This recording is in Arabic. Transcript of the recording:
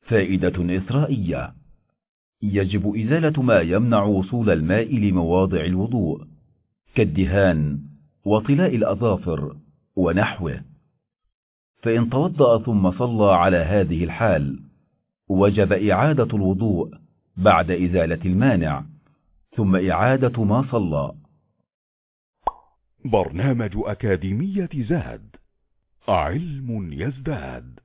فائدة إسرائية: يجب إزالة ما يمنع وصول الماء لمواضع الوضوء كالدهان وطلاء الأظافر ونحوه، فإن توضأ ثم صلى على هذه الحال وجب إعادة الوضوء بعد إزالة المانع ثم إعادة ما صلى. برنامج أكاديمية زاد، علم يزداد.